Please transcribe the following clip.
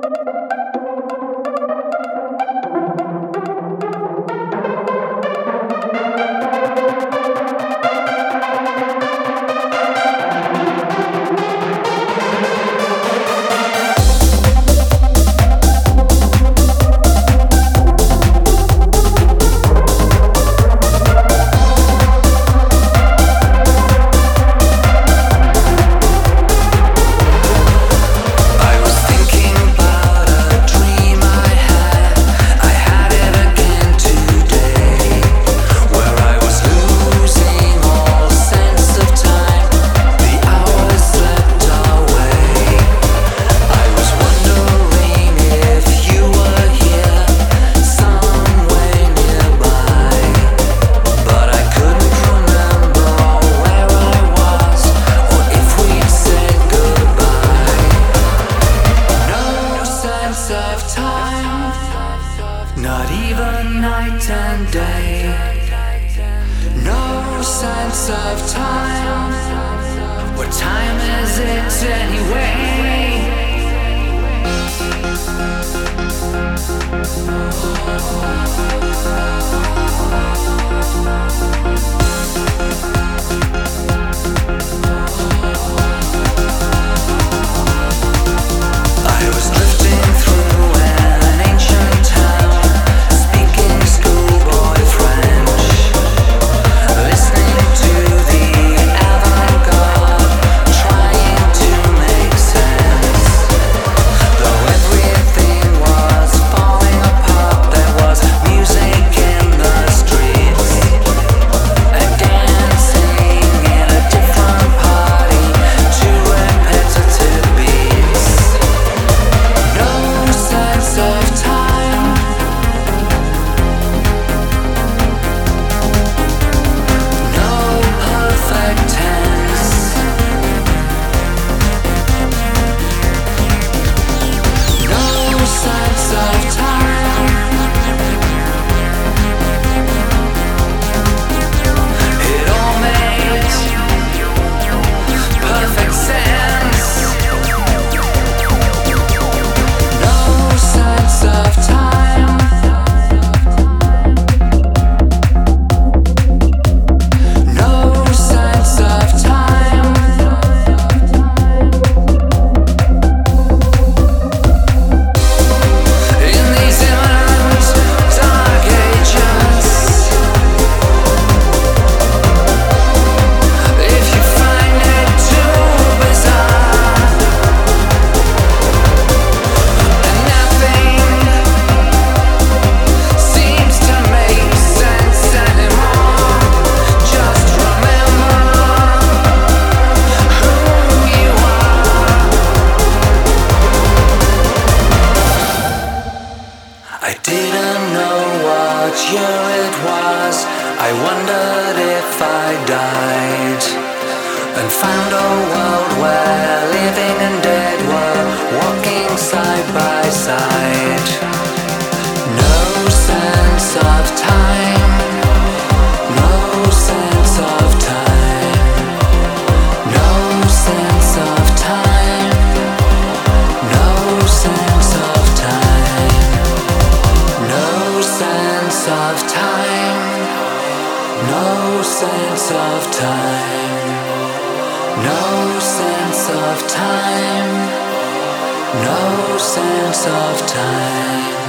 Not even night and day. No sense of time. What time is it anyway? I was drifting through an ancient town, speaking schoolboy French, listening to the avant-garde, trying to make sense. Though everything was falling apart, there was music in the streets, and dancing in a different party to repetitive beats. No sense of time. No perfect tense. No sense of time. It all made perfect sense. No sense of time. No sense of time. In these imminent dark ages, if you find it too bizarre, and nothing seems to make sense anymore, just remember who you are. I didn't know what year it was. I wondered if I died, and found a world where living and dead were walking side by side. No sense of time. No sense of time. No sense of time. No sense of time. No sense of time. No sense of time. No sense of time. No sense of time.